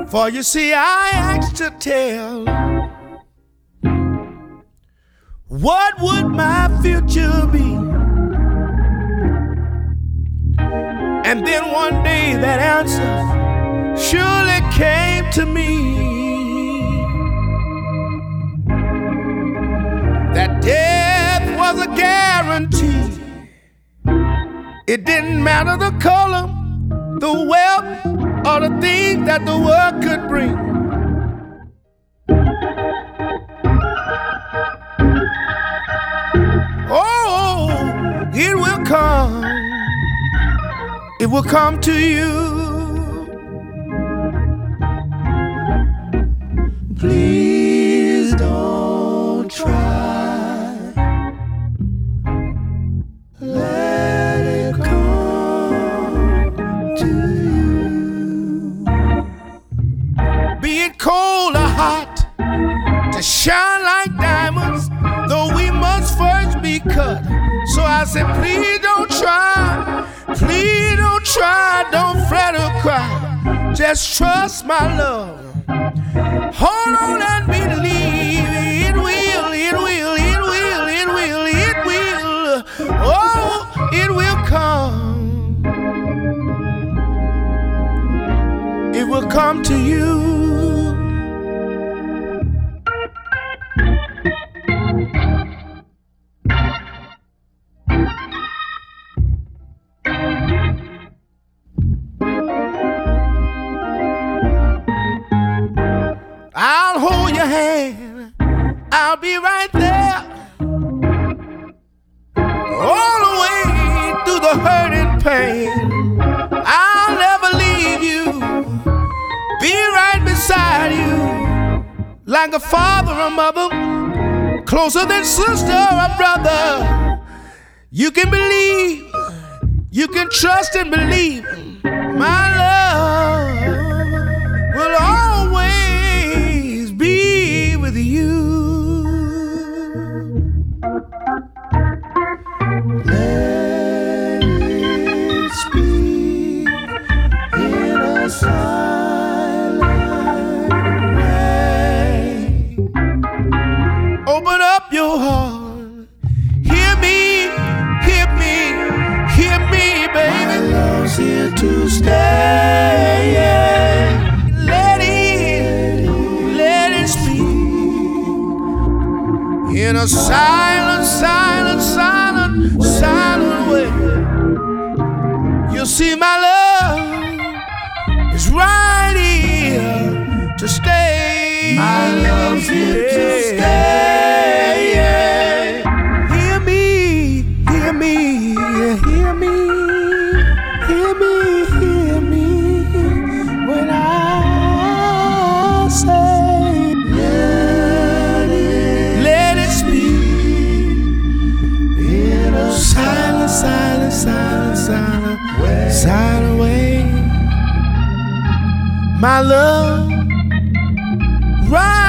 For you see, I asked to tell what would my future be. And then one day that answer surely came to me, that death was a guarantee. It didn't matter the color, the wealth, or the things that the world could bring. Oh, it will come. It will come to you. Please don't try. Let it come to you. Be it cold or hot, to shine like diamonds, though we must first be cut. So I said, please don't try. Please don't try, don't fret or cry. Just trust my love. Hold on and believe. It will, it will, it will, it will, it will. Oh, it will come. It will come to you. I'll hold your hand, I'll be right there, all the way through the hurt and pain. I'll never leave you, be right beside you, like a father or mother, closer than sister or brother. You can believe, you can trust and believe. My love will always be with you. Let it speak in a silent way. Open up your heart. Hear me, hear me, hear me, baby. My love's here to stay. Let it speak in a silent, silent, silent, silent way. You'll see my love is right here to stay. My love's here to stay. Hear me, hear me, hear me, hear me, hear me when I say, let it speak in a silent, silent, silent, silent way. Silent way. My love, right.